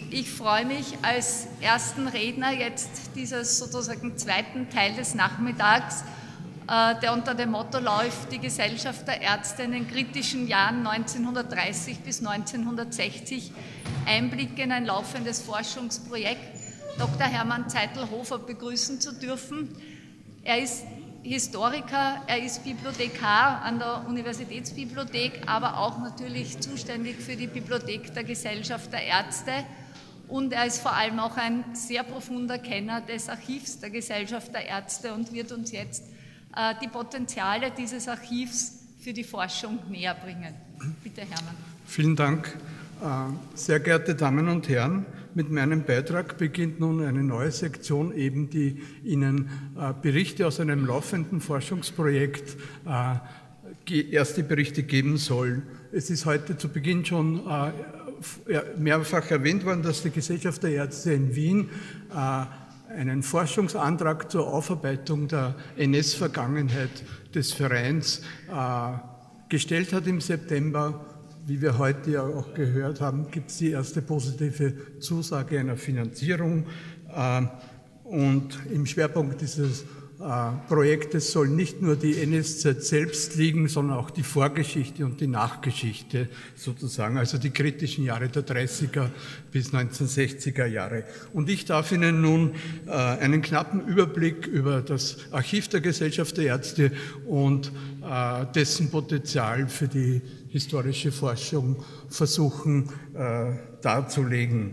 Ich freue mich als ersten Redner jetzt dieses sozusagen zweiten Teil des Nachmittags, der unter dem Motto läuft, die Gesellschaft der Ärzte in den kritischen Jahren 1930 bis 1960, Einblicke in ein laufendes Forschungsprojekt, Dr. Hermann Zeitl-Hofer begrüßen zu dürfen. Er ist Historiker, er ist Bibliothekar an der Universitätsbibliothek, aber auch natürlich zuständig für die Bibliothek der Gesellschaft der Ärzte. Und er ist vor allem auch ein sehr profunder Kenner des Archivs der Gesellschaft der Ärzte und wird uns jetzt die Potenziale dieses Archivs für die Forschung näher bringen. Bitte, Hermann. Vielen Dank. Sehr geehrte Damen und Herren, mit meinem Beitrag beginnt nun eine neue Sektion, eben die Ihnen Berichte aus einem laufenden Forschungsprojekt, erste Berichte geben soll. Es ist heute zu Beginn schon mehrfach erwähnt worden, dass die Gesellschaft der Ärzte in Wien einen Forschungsantrag zur Aufarbeitung der NS-Vergangenheit des Vereins gestellt hat im September. Wie wir heute ja auch gehört haben, gibt es die erste positive Zusage einer Finanzierung. Und im Schwerpunkt dieses Projektes soll nicht nur die NS-Zeit selbst liegen, sondern auch die Vorgeschichte und die Nachgeschichte sozusagen, also die kritischen Jahre der 30er bis 1960er Jahre. Und ich darf Ihnen nun einen knappen Überblick über das Archiv der Gesellschaft der Ärzte und dessen Potenzial für die historische Forschung versuchen darzulegen.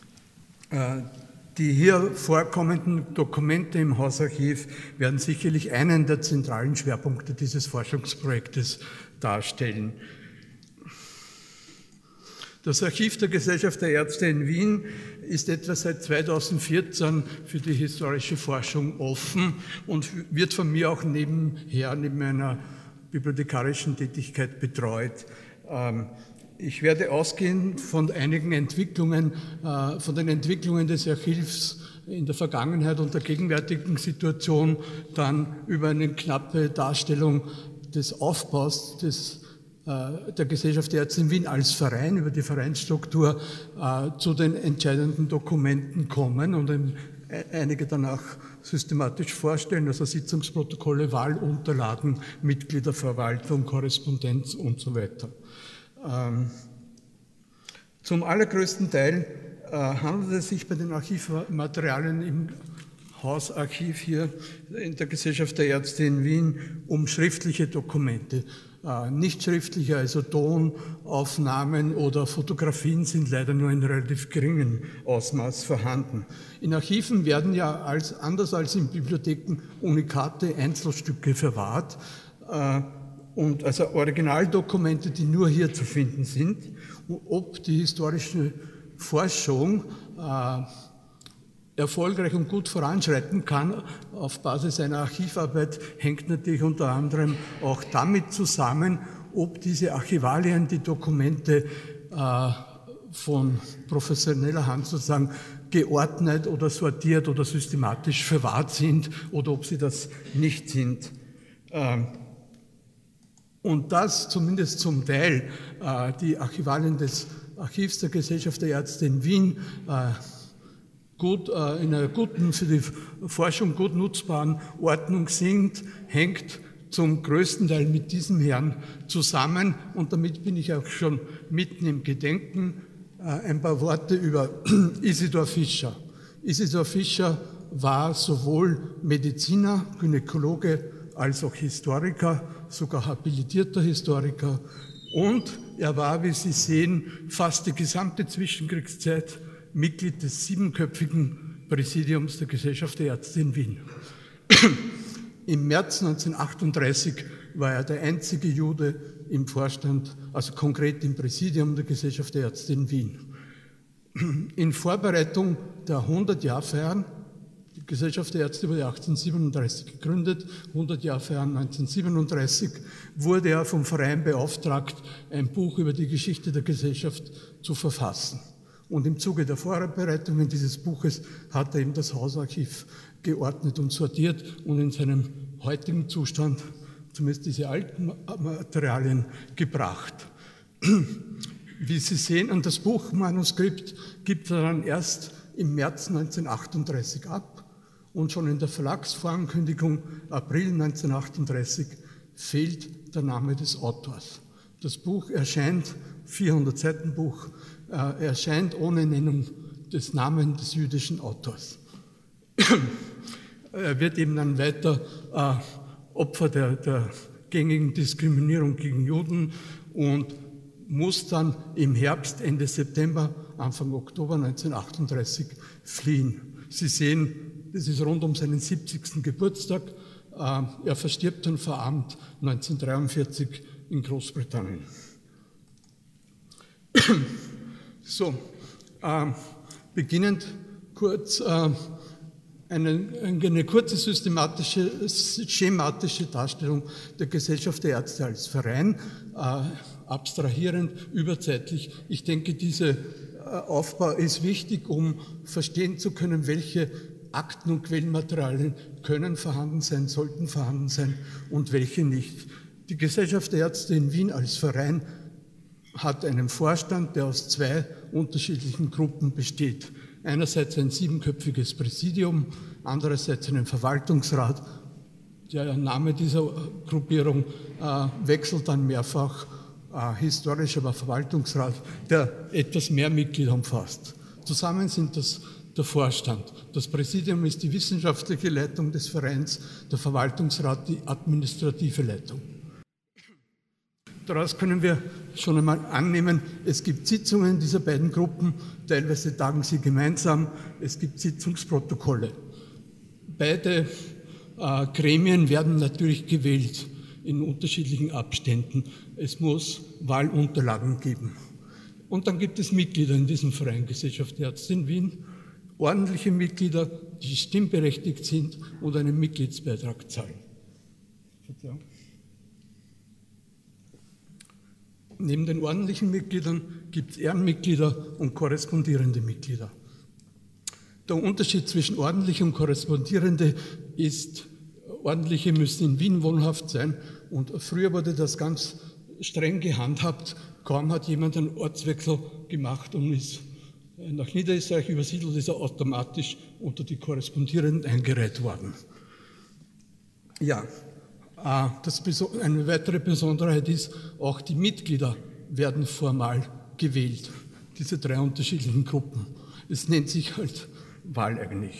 Die hier vorkommenden Dokumente im Hausarchiv werden sicherlich einen der zentralen Schwerpunkte dieses Forschungsprojektes darstellen. Das Archiv der Gesellschaft der Ärzte in Wien ist etwa seit 2014 für die historische Forschung offen und wird von mir auch nebenher, neben meiner bibliothekarischen Tätigkeit betreut. Ich werde ausgehend von einigen Entwicklungen, von den Entwicklungen des Archivs in der Vergangenheit und der gegenwärtigen Situation dann über eine knappe Darstellung des Aufbaus der Gesellschaft der Ärzte in Wien als Verein, über die Vereinsstruktur zu den entscheidenden Dokumenten kommen und einige danach systematisch vorstellen, also Sitzungsprotokolle, Wahlunterlagen, Mitgliederverwaltung, Korrespondenz und so weiter. Zum allergrößten Teil handelt es sich bei den Archivmaterialien im Hausarchiv hier in der Gesellschaft der Ärzte in Wien um schriftliche Dokumente. Nicht schriftliche, also Tonaufnahmen oder Fotografien sind leider nur in relativ geringem Ausmaß vorhanden. In Archiven werden ja anders als in Bibliotheken Unikate, Einzelstücke verwahrt. Und also Originaldokumente, die nur hier zu finden sind. Ob die historische Forschung erfolgreich und gut voranschreiten kann auf Basis einer Archivarbeit, hängt natürlich unter anderem auch damit zusammen, ob diese Archivalien, die Dokumente von professioneller Hand sozusagen geordnet oder sortiert oder systematisch verwahrt sind oder ob sie das nicht sind. Und das zumindest zum Teil die Archivalien des Archivs der Gesellschaft der Ärzte in Wien in einer guten, für die Forschung gut nutzbaren Ordnung sind, hängt zum größten Teil mit diesem Herrn zusammen. Und damit bin ich auch schon mitten im Gedenken. Ein paar Worte über Isidor Fischer. Isidor Fischer war sowohl Mediziner, Gynäkologe als auch Historiker, sogar habilitierter Historiker. Und er war, wie Sie sehen, fast die gesamte Zwischenkriegszeit Mitglied des 7-köpfigen Präsidiums der Gesellschaft der Ärzte in Wien. Im März 1938 war er der einzige Jude im Vorstand, also konkret im Präsidium der Gesellschaft der Ärzte in Wien. In Vorbereitung der 100-Jahr-Feiern, die Gesellschaft der Ärzte wurde 1837 gegründet, 100-Jahr-Feiern 1937, wurde er vom Verein beauftragt, ein Buch über die Geschichte der Gesellschaft zu verfassen. Und im Zuge der Vorbereitungen dieses Buches hat er eben das Hausarchiv geordnet und sortiert und in seinem heutigen Zustand zumindest diese alten Materialien gebracht. Wie Sie sehen, und das Buchmanuskript gibt er dann erst im März 1938 ab und schon in der Verlagsvorankündigung April 1938 fehlt der Name des Autors. Das Buch erscheint, 400 Seiten Buch, erscheint ohne Nennung des Namens des jüdischen Autors. Er wird eben dann weiter Opfer der gängigen Diskriminierung gegen Juden und muss dann im Herbst, Ende September, Anfang Oktober 1938 fliehen. Sie sehen, das ist rund um seinen 70. Geburtstag. Er verstirbt dann verarmt 1943 in Großbritannien. So, beginnend kurz eine kurze schematische Darstellung der Gesellschaft der Ärzte als Verein, abstrahierend, überzeitlich. Ich denke, dieser Aufbau ist wichtig, um verstehen zu können, welche Akten und Quellenmaterialien können vorhanden sein, sollten vorhanden sein und welche nicht. Die Gesellschaft der Ärzte in Wien als Verein hat einen Vorstand, der aus zwei unterschiedlichen Gruppen besteht. Einerseits ein 7-köpfiges Präsidium, andererseits einen Verwaltungsrat. Der Name dieser Gruppierung wechselt dann mehrfach, historisch aber Verwaltungsrat, der etwas mehr Mitglieder umfasst. Zusammen sind das der Vorstand. Das Präsidium ist die wissenschaftliche Leitung des Vereins, der Verwaltungsrat die administrative Leitung. Daraus können wir schon einmal annehmen, es gibt Sitzungen dieser beiden Gruppen, teilweise tagen sie gemeinsam, es gibt Sitzungsprotokolle. Beide Gremien werden natürlich gewählt in unterschiedlichen Abständen. Es muss Wahlunterlagen geben. Und dann gibt es Mitglieder in diesem Verein Gesellschaft der Ärzte in Wien, ordentliche Mitglieder, die stimmberechtigt sind und einen Mitgliedsbeitrag zahlen. Neben den ordentlichen Mitgliedern gibt es Ehrenmitglieder und korrespondierende Mitglieder. Der Unterschied zwischen ordentliche und korrespondierende ist, ordentliche müssen in Wien wohnhaft sein und früher wurde das ganz streng gehandhabt. Kaum hat jemand einen Ortswechsel gemacht und ist nach Niederösterreich übersiedelt, ist er automatisch unter die Korrespondierenden eingereiht worden. Ja. Eine weitere Besonderheit ist, auch die Mitglieder werden formal gewählt, diese drei unterschiedlichen Gruppen. Es nennt sich halt Wahl eigentlich.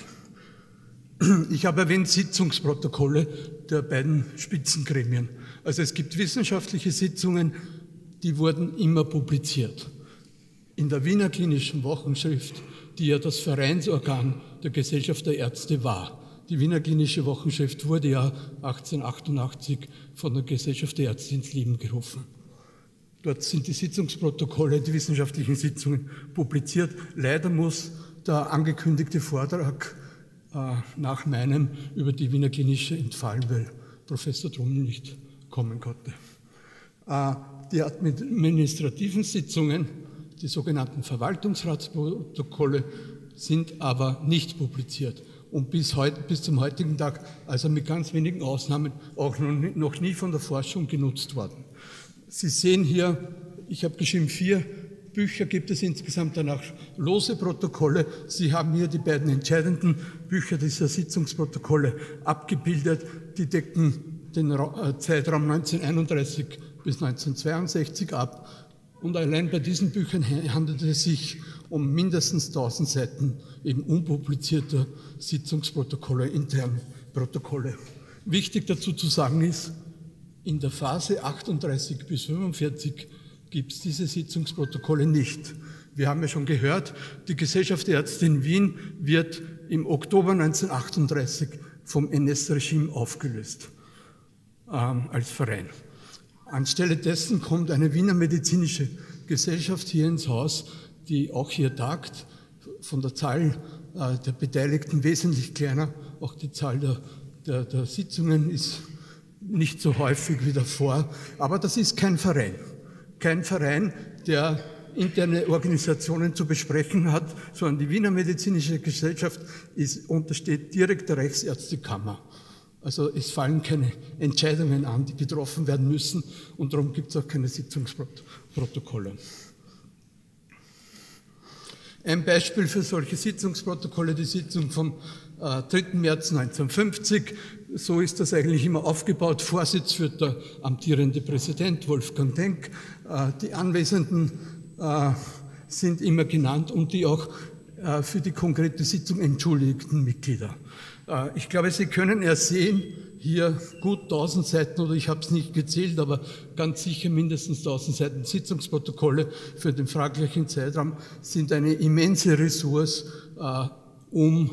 Ich habe erwähnt Sitzungsprotokolle der beiden Spitzengremien. Also es gibt wissenschaftliche Sitzungen, die wurden immer publiziert. In der Wiener Klinischen Wochenschrift, die ja das Vereinsorgan der Gesellschaft der Ärzte war. Die Wiener Klinische Wochenschrift wurde ja 1888 von der Gesellschaft der Ärzte ins Leben gerufen. Dort sind die Sitzungsprotokolle, die wissenschaftlichen Sitzungen publiziert. Leider muss der angekündigte Vortrag nach meinem über die Wiener Klinische entfallen, weil Professor Drummel nicht kommen konnte. Die administrativen Sitzungen, die sogenannten Verwaltungsratsprotokolle, sind aber nicht publiziert. Und bis zum heutigen Tag, also mit ganz wenigen Ausnahmen, auch noch nie von der Forschung genutzt worden. Sie sehen hier, ich habe geschrieben, 4 Bücher gibt es insgesamt, danach lose Protokolle. Sie haben hier die beiden entscheidenden Bücher dieser Sitzungsprotokolle abgebildet. Die decken den Zeitraum 1931 bis 1962 ab. Und allein bei diesen Büchern handelt es sich um mindestens 1000 Seiten eben unpublizierter Sitzungsprotokolle, interne Protokolle. Wichtig dazu zu sagen ist, in der Phase 38 bis 45 gibt es diese Sitzungsprotokolle nicht. Wir haben ja schon gehört, die Gesellschaft der Ärzte in Wien wird im Oktober 1938 vom NS-Regime aufgelöst als Verein. Anstelle dessen kommt eine Wiener medizinische Gesellschaft hier ins Haus, die auch hier tagt, von der Zahl der Beteiligten wesentlich kleiner. Auch die Zahl der Sitzungen ist nicht so häufig wie davor. Aber das ist kein Verein. Kein Verein, der interne Organisationen zu besprechen hat, sondern die Wiener Medizinische Gesellschaft untersteht direkt der Reichsärztekammer. Also es fallen keine Entscheidungen an, die getroffen werden müssen und darum gibt es auch keine Sitzungsprotokolle. Ein Beispiel für solche Sitzungsprotokolle, die Sitzung vom 3. März 1950. So ist das eigentlich immer aufgebaut. Vorsitz führt der amtierende Präsident Wolfgang Denk. Die Anwesenden sind immer genannt und die auch für die konkrete Sitzung entschuldigten Mitglieder. Ich glaube, Sie können ersehen, hier gut 1000 Seiten, oder ich habe es nicht gezählt, aber ganz sicher mindestens 1000 Seiten Sitzungsprotokolle für den fraglichen Zeitraum sind eine immense Ressource, um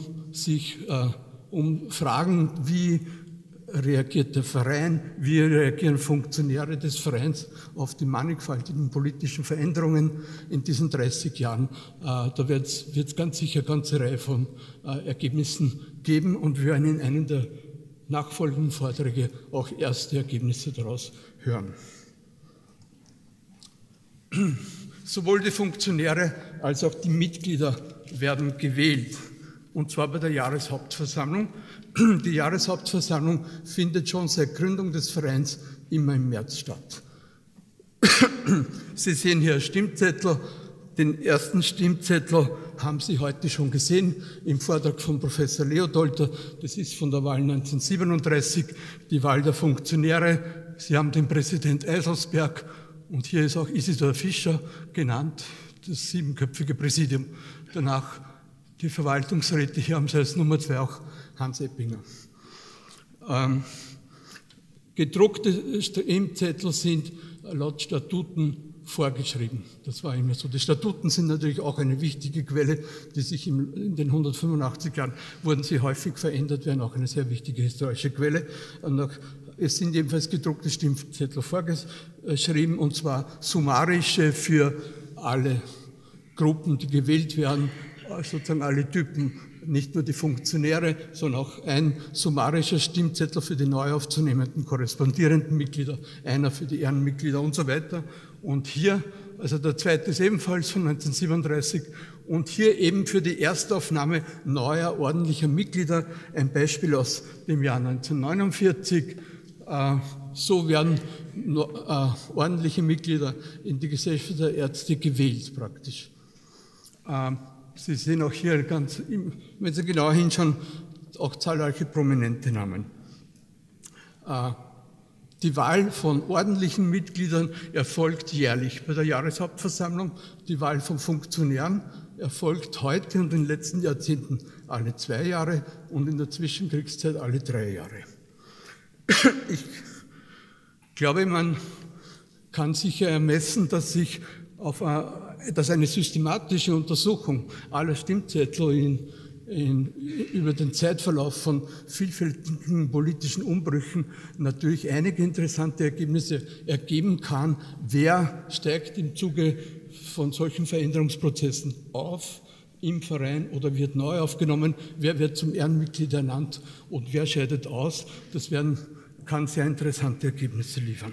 Fragen, wie reagiert der Verein, wie reagieren Funktionäre des Vereins auf die mannigfaltigen politischen Veränderungen in diesen 30 Jahren. Da wird es ganz sicher eine ganze Reihe von Ergebnissen geben und wir werden in einem der nachfolgenden Vorträge auch erste Ergebnisse daraus hören. Sowohl die Funktionäre als auch die Mitglieder werden gewählt, und zwar bei der Jahreshauptversammlung. Die Jahreshauptversammlung findet schon seit Gründung des Vereins immer im März statt. Sie sehen hier Stimmzettel. Den ersten Stimmzettel haben Sie heute schon gesehen im Vortrag von Professor Leodolter. Das ist von der Wahl 1937, die Wahl der Funktionäre. Sie haben den Präsident Eiselsberg und hier ist auch Isidor Fischer genannt, das 7-köpfige Präsidium. Danach die Verwaltungsräte, hier haben Sie als Nummer 2 auch Hans Eppinger. Gedruckte Stimmzettel sind laut Statuten vorgeschrieben. Das war immer so. Die Statuten sind natürlich auch eine wichtige Quelle, die sich in den 185 Jahren wurden sie häufig verändert, werden auch eine sehr wichtige historische Quelle. Und auch, es sind jedenfalls gedruckte Stimmzettel vorgeschrieben, und zwar summarische für alle Gruppen, die gewählt werden, sozusagen alle Typen, nicht nur die Funktionäre, sondern auch ein summarischer Stimmzettel für die neu aufzunehmenden korrespondierenden Mitglieder, einer für die Ehrenmitglieder und so weiter. Und hier, also der zweite ist ebenfalls von 1937 und hier eben für die Erstaufnahme neuer ordentlicher Mitglieder ein Beispiel aus dem Jahr 1949. So werden ordentliche Mitglieder in die Gesellschaft der Ärzte gewählt praktisch. Sie sehen auch hier ganz, wenn Sie genau hinschauen, auch zahlreiche prominente Namen. Die Wahl von ordentlichen Mitgliedern erfolgt jährlich bei der Jahreshauptversammlung. Die Wahl von Funktionären erfolgt heute und in den letzten Jahrzehnten alle 2 Jahre und in der Zwischenkriegszeit alle 3 Jahre. Ich glaube, man kann sicher ermessen, dass eine systematische Untersuchung aller Stimmzettel über den Zeitverlauf von vielfältigen politischen Umbrüchen natürlich einige interessante Ergebnisse ergeben kann. Wer steigt im Zuge von solchen Veränderungsprozessen auf im Verein oder wird neu aufgenommen? Wer wird zum Ehrenmitglied ernannt und wer scheidet aus? Das kann sehr interessante Ergebnisse liefern.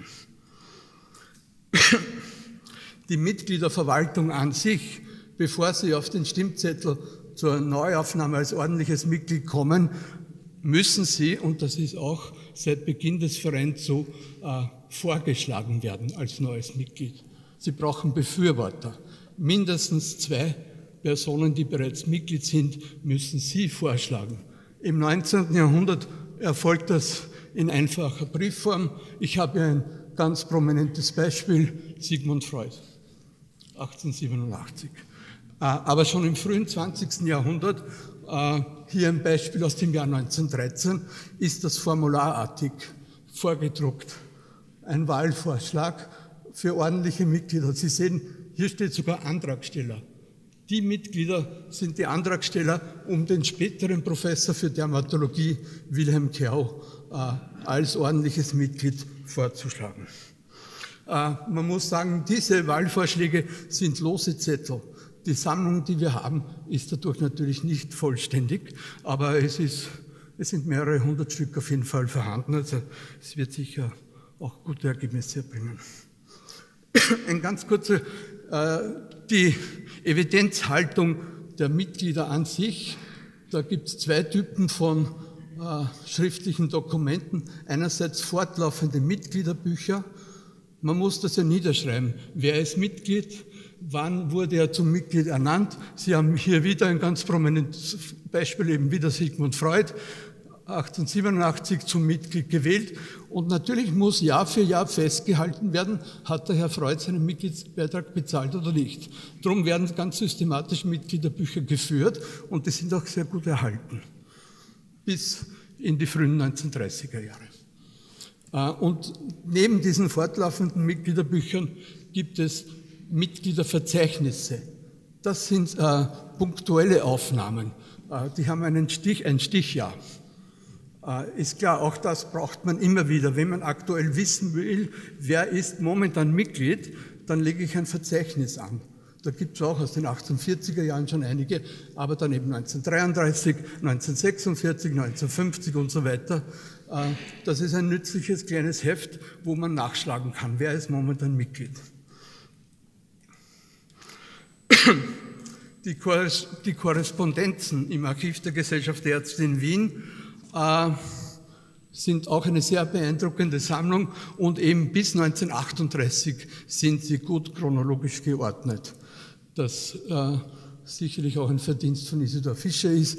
Die Mitgliederverwaltung an sich, bevor sie auf den Stimmzettel zur Neuaufnahme als ordentliches Mitglied kommen, müssen sie, und das ist auch seit Beginn des Vereins so, vorgeschlagen werden als neues Mitglied. Sie brauchen Befürworter. Mindestens 2 Personen, die bereits Mitglied sind, müssen Sie vorschlagen. Im 19. Jahrhundert erfolgt das in einfacher Briefform. Ich habe hier ein ganz prominentes Beispiel, Sigmund Freud, 1887. Aber schon im frühen 20. Jahrhundert, hier ein Beispiel aus dem Jahr 1913, ist das formularartig vorgedruckt. Ein Wahlvorschlag für ordentliche Mitglieder. Sie sehen, hier steht sogar Antragsteller. Die Mitglieder sind die Antragsteller, um den späteren Professor für Dermatologie Wilhelm Kerau als ordentliches Mitglied vorzuschlagen. Man muss sagen, diese Wahlvorschläge sind lose Zettel. Die Sammlung, die wir haben, ist dadurch natürlich nicht vollständig, aber es sind mehrere 100 Stück auf jeden Fall vorhanden. Also es wird sicher auch gute Ergebnisse erbringen. Ein ganz kurzer, die Evidenzhaltung der Mitglieder an sich. Da gibt es 2 Typen von schriftlichen Dokumenten. Einerseits fortlaufende Mitgliederbücher. Man muss das ja niederschreiben. Wer ist Mitglied? Wann wurde er zum Mitglied ernannt? Sie haben hier wieder ein ganz prominentes Beispiel, eben wieder Sigmund Freud, 1887 zum Mitglied gewählt. Und natürlich muss Jahr für Jahr festgehalten werden, hat der Herr Freud seinen Mitgliedsbeitrag bezahlt oder nicht. Darum werden ganz systematisch Mitgliederbücher geführt und die sind auch sehr gut erhalten. Bis in die frühen 1930er Jahre. Und neben diesen fortlaufenden Mitgliederbüchern gibt es Mitgliederverzeichnisse. Das sind punktuelle Aufnahmen. Die haben ein Stichjahr. Ist klar, auch das braucht man immer wieder. Wenn man aktuell wissen will, wer ist momentan Mitglied, dann lege ich ein Verzeichnis an. Da gibt es auch aus den 1840er Jahren schon einige, aber dann eben 1933, 1946, 1950 und so weiter. Das ist ein nützliches kleines Heft, wo man nachschlagen kann, wer ist momentan Mitglied. Die Korrespondenzen im Archiv der Gesellschaft der Ärzte in Wien sind auch eine sehr beeindruckende Sammlung und eben bis 1938 sind sie gut chronologisch geordnet. Das sicherlich auch ein Verdienst von Isidor Fischer ist.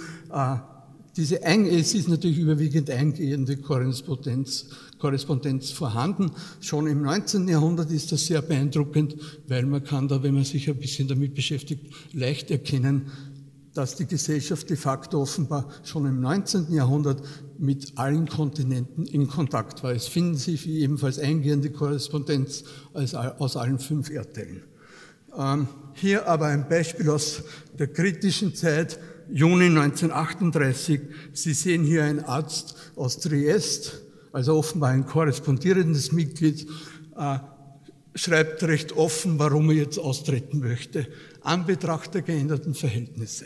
Es ist natürlich überwiegend eingehende Korrespondenz vorhanden. Schon im 19. Jahrhundert ist das sehr beeindruckend, weil man kann da, wenn man sich ein bisschen damit beschäftigt, leicht erkennen, dass die Gesellschaft de facto offenbar schon im 19. Jahrhundert mit allen Kontinenten in Kontakt war. Es finden sich ebenfalls eingehende Korrespondenz aus allen 5 Erdteilen. Hier aber ein Beispiel aus der kritischen Zeit, Juni 1938. Sie sehen hier einen Arzt aus Triest, also offenbar ein korrespondierendes Mitglied, schreibt recht offen, warum er jetzt austreten möchte, an Betracht der geänderten Verhältnisse.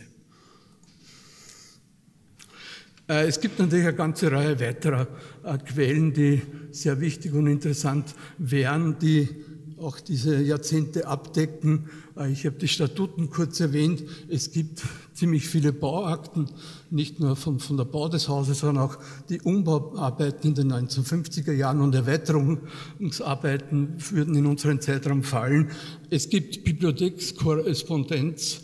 Es gibt natürlich eine ganze Reihe weiterer Quellen, die sehr wichtig und interessant wären, die auch diese Jahrzehnte abdecken. Ich habe die Statuten kurz erwähnt. Es gibt ziemlich viele Bauakten, nicht nur von der Bau des Hauses, sondern auch die Umbauarbeiten in den 1950er Jahren und Erweiterungsarbeiten würden in unseren Zeitraum fallen. Es gibt Bibliothekskorrespondenz,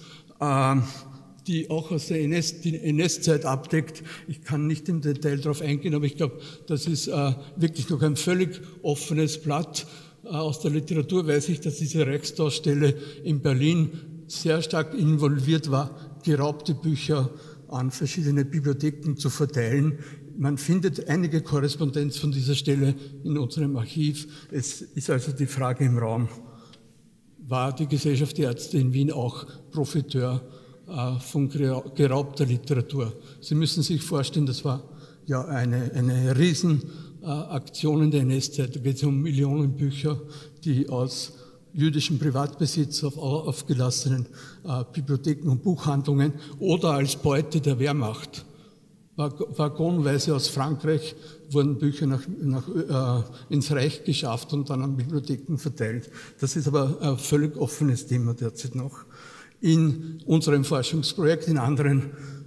die auch aus der NS-Zeit abdeckt. Ich kann nicht im Detail darauf eingehen, aber ich glaube, das ist wirklich noch ein völlig offenes Blatt. Aus der Literatur weiß ich, dass diese Reichstagstelle in Berlin sehr stark involviert war, geraubte Bücher an verschiedene Bibliotheken zu verteilen. Man findet einige Korrespondenz von dieser Stelle in unserem Archiv. Es ist also die Frage im Raum, war die Gesellschaft der Ärzte in Wien auch Profiteur von geraubter Literatur? Sie müssen sich vorstellen, das war ja eine Riesenaktion in der NS-Zeit. Da geht es um Millionen Bücher, die aus jüdischem Privatbesitz auf aufgelassenen Bibliotheken und Buchhandlungen oder als Beute der Wehrmacht. Waggonweise aus Frankreich wurden Bücher ins Reich geschafft und dann an Bibliotheken verteilt. Das ist aber ein völlig offenes Thema derzeit noch. In unserem Forschungsprojekt, in anderen,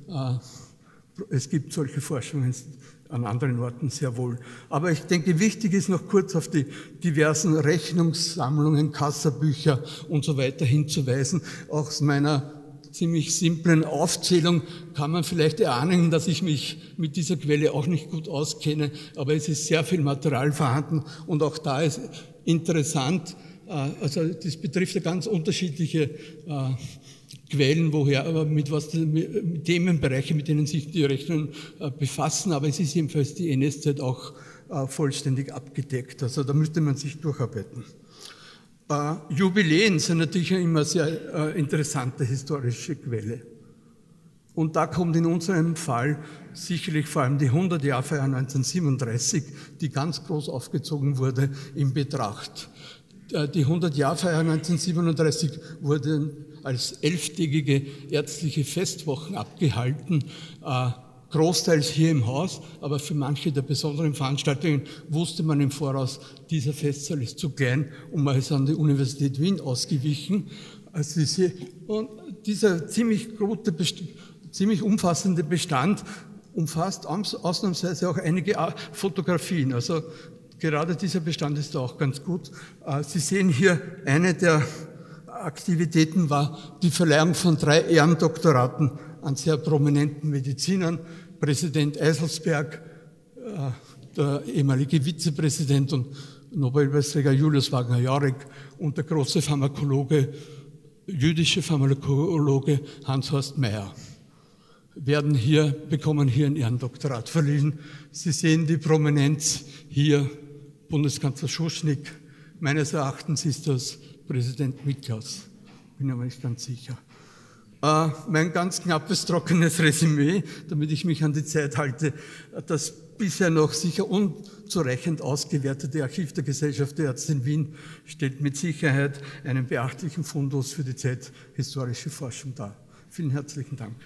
es gibt solche Forschungen an anderen Orten sehr wohl. Aber ich denke, wichtig ist noch kurz auf die diversen Rechnungssammlungen, Kassabücher und so weiter hinzuweisen. Auch aus meiner ziemlich simplen Aufzählung kann man vielleicht erahnen, dass ich mich mit dieser Quelle auch nicht gut auskenne, aber es ist sehr viel Material vorhanden und auch da ist interessant, also das betrifft ja ganz unterschiedliche Quellen, mit Themenbereiche, mit denen sich die Rechnungen befassen, aber es ist jedenfalls die NS-Zeit auch vollständig abgedeckt, also da müsste man sich durcharbeiten. Jubiläen sind natürlich immer sehr interessante historische Quelle. Und da kommt in unserem Fall sicherlich vor allem die 100-Jahr-Feier 1937, die ganz groß aufgezogen wurde, in Betracht. Die 100-Jahr-Feier 1937 wurde als 11-tägige ärztliche Festwochen abgehalten, großteils hier im Haus, aber für manche der besonderen Veranstaltungen wusste man im Voraus, dieser Festsaal ist zu klein und man ist an die Universität Wien ausgewichen. Also und dieser ziemlich umfassende Bestand umfasst ausnahmsweise auch einige Fotografien. Also gerade dieser Bestand ist da auch ganz gut. Sie sehen hier eine der Aktivitäten war die Verleihung von 3 Ehrendoktoraten an sehr prominenten Medizinern, Präsident Eiselsberg, der ehemalige Vizepräsident und Nobelpreisträger Julius Wagner-Jauregg und der große Pharmakologe, jüdische Pharmakologe Hans-Horst Meyer bekommen hier ein Ehrendoktorat verliehen. Sie sehen die Prominenz hier, Bundeskanzler Schuschnigg. Meines Erachtens ist das Präsident Miklas, bin aber nicht ganz sicher. Mein ganz knappes, trockenes Resümee, damit ich mich an die Zeit halte. Das bisher noch sicher unzureichend ausgewertete Archiv der Gesellschaft der Ärzte in Wien stellt mit Sicherheit einen beachtlichen Fundus für die zeithistorische Forschung dar. Vielen herzlichen Dank.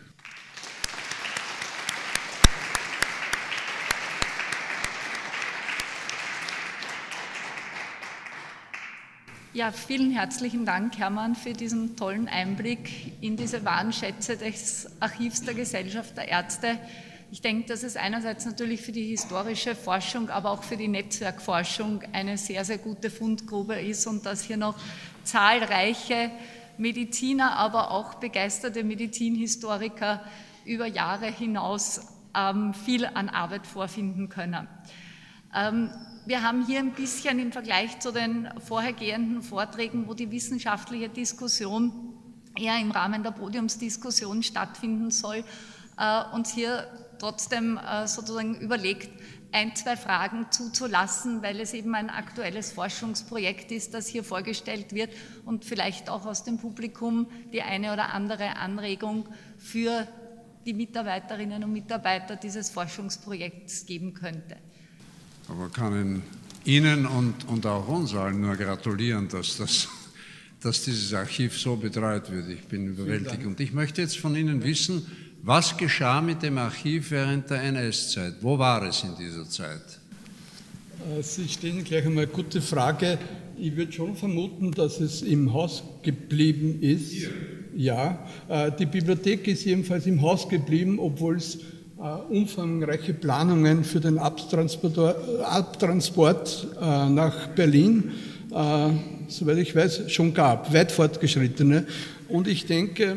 Ja, vielen herzlichen Dank, Hermann, für diesen tollen Einblick in diese wahren Schätze des Archivs der Gesellschaft der Ärzte. Ich denke, dass es einerseits natürlich für die historische Forschung, aber auch für die Netzwerkforschung eine sehr, sehr gute Fundgrube ist und dass hier noch zahlreiche Mediziner, aber auch begeisterte Medizinhistoriker über Jahre hinaus viel an Arbeit vorfinden können. Wir haben hier ein bisschen im Vergleich zu den vorhergehenden Vorträgen, wo die wissenschaftliche Diskussion eher im Rahmen der Podiumsdiskussion stattfinden soll, uns hier trotzdem sozusagen überlegt, 1, 2 Fragen zuzulassen, weil es eben ein aktuelles Forschungsprojekt ist, das hier vorgestellt wird und vielleicht auch aus dem Publikum die eine oder andere Anregung für die Mitarbeiterinnen und Mitarbeiter dieses Forschungsprojekts geben könnte. Aber kann Ihnen und auch uns allen nur gratulieren, dass dieses Archiv so betreut wird. Ich bin überwältigt. Und ich möchte jetzt von Ihnen wissen, was geschah mit dem Archiv während der NS-Zeit? Wo war es in dieser Zeit? Sie stellen gleich einmal eine gute Frage. Ich würde schon vermuten, dass es im Haus geblieben ist. Ja, die Bibliothek ist jedenfalls im Haus geblieben, obwohl es umfangreiche Planungen für den Abtransport nach Berlin, soweit ich weiß, schon gab, weit fortgeschrittene. Und ich denke,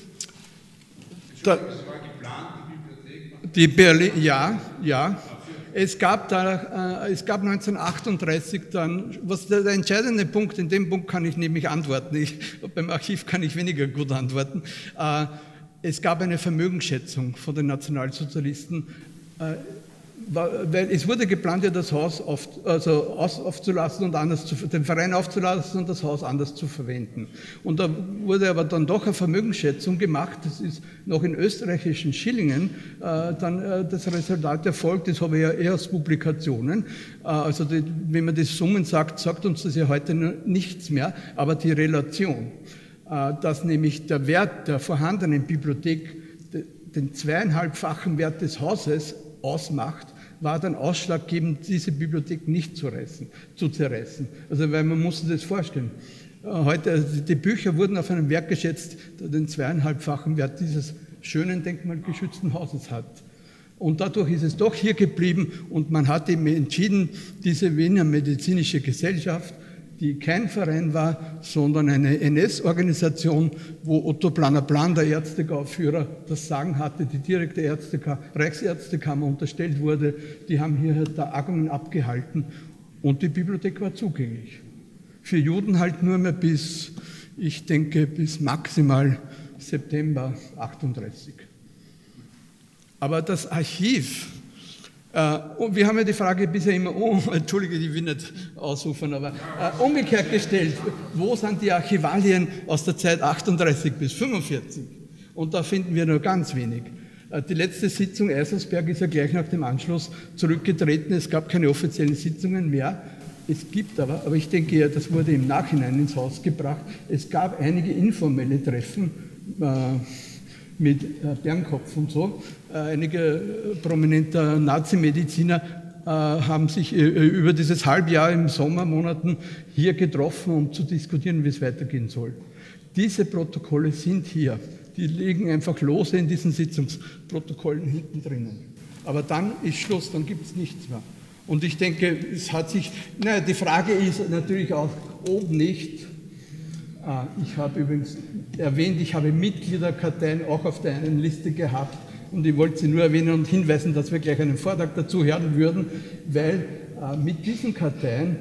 die Berlin, ja. Es gab 1938 dann, was der entscheidende Punkt, in dem Punkt kann ich nämlich antworten, beim Archiv kann ich weniger gut antworten. Es gab eine Vermögensschätzung von den Nationalsozialisten, weil es wurde geplant, ja das Haus aufzulassen und den Verein aufzulassen und das Haus anders zu verwenden. Und da wurde aber dann doch eine Vermögensschätzung gemacht, das ist noch in österreichischen Schillingen dann das Resultat erfolgt, das habe ich ja eher aus Publikationen. Also wenn man die Summen sagt, sagt uns das ja heute nichts mehr, aber die Relation, dass nämlich der Wert der vorhandenen Bibliothek den 2,5-fachen Wert des Hauses ausmacht, war dann ausschlaggebend, diese Bibliothek nicht zu zerreißen. Also weil man muss sich das vorstellen. Heute, also die Bücher wurden auf einem Wert geschätzt, der den 2,5-fachen Wert dieses schönen denkmalgeschützten Hauses hat. Und dadurch ist es doch hier geblieben und man hat eben entschieden, diese Wiener Medizinische Gesellschaft, die kein Verein war, sondern eine NS-Organisation, wo Otto Planner-Plan, der Ärztegauführer, das Sagen hatte, die direkte Reichsärztekammer unterstellt wurde. Die haben hier Tagungen abgehalten und die Bibliothek war zugänglich. Für Juden halt nur mehr bis maximal September 1938. Aber das Archiv, und wir haben ja die Frage bisher immer, entschuldige, ich will nicht ausufern, aber umgekehrt gestellt, wo sind die Archivalien aus der Zeit 38 bis 45? Und da finden wir nur ganz wenig. Die letzte Sitzung Eiselsberg ist ja gleich nach dem Anschluss zurückgetreten, es gab keine offiziellen Sitzungen mehr. Es gibt aber ich denke ja, das wurde im Nachhinein ins Haus gebracht, es gab einige informelle Treffen, mit Bernkopf und so. Einige prominente Nazi-Mediziner haben sich über dieses Halbjahr im Sommermonaten hier getroffen, um zu diskutieren, wie es weitergehen soll. Diese Protokolle sind hier. Die liegen einfach lose in diesen Sitzungsprotokollen hinten drinnen. Aber dann ist Schluss, dann gibt es nichts mehr. Und ich denke, es hat sich, die Frage ist natürlich auch, ob nicht Ich habe übrigens erwähnt, ich habe Mitgliederkarteien auch auf der einen Liste gehabt und ich wollte sie nur erwähnen und hinweisen, dass wir gleich einen Vortrag dazu hören würden, weil mit diesen Karteien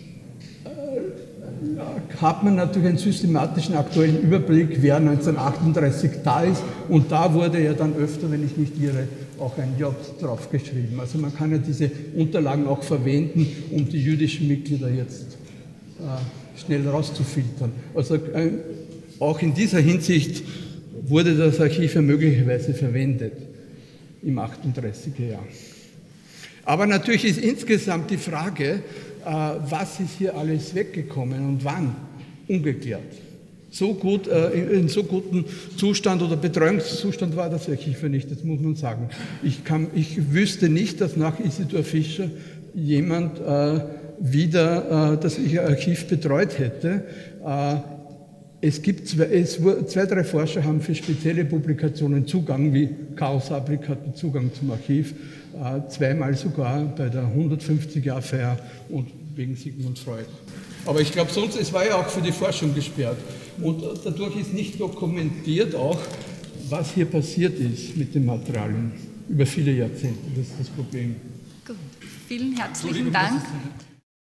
hat man natürlich einen systematischen aktuellen Überblick, wer 1938 da ist, und da wurde ja dann öfter, wenn ich mich irre, auch ein J draufgeschrieben. Also man kann ja diese Unterlagen auch verwenden, um die jüdischen Mitglieder jetzt schnell rauszufiltern. Also auch in dieser Hinsicht wurde das Archiv ja möglicherweise verwendet im 38er Jahr. Aber natürlich ist insgesamt die Frage, was ist hier alles weggekommen und wann, ungeklärt. So gut, in so gutem Zustand oder Betreuungszustand war das Archiv nicht, das muss man sagen. Ich wüsste nicht, dass nach Isidor Fischer jemand wieder das Archiv betreut hätte. Es gibt zwei, drei Forscher haben für spezielle Publikationen Zugang, wie Karl Sablik hatte Zugang zum Archiv, zweimal sogar bei der 150-Jahr-Feier und wegen Sigmund Freud. Aber ich glaube sonst, es war ja auch für die Forschung gesperrt. Und dadurch ist nicht dokumentiert auch, was hier passiert ist mit den Materialien über viele Jahrzehnte. Das ist das Problem. Gut, vielen herzlichen Dank.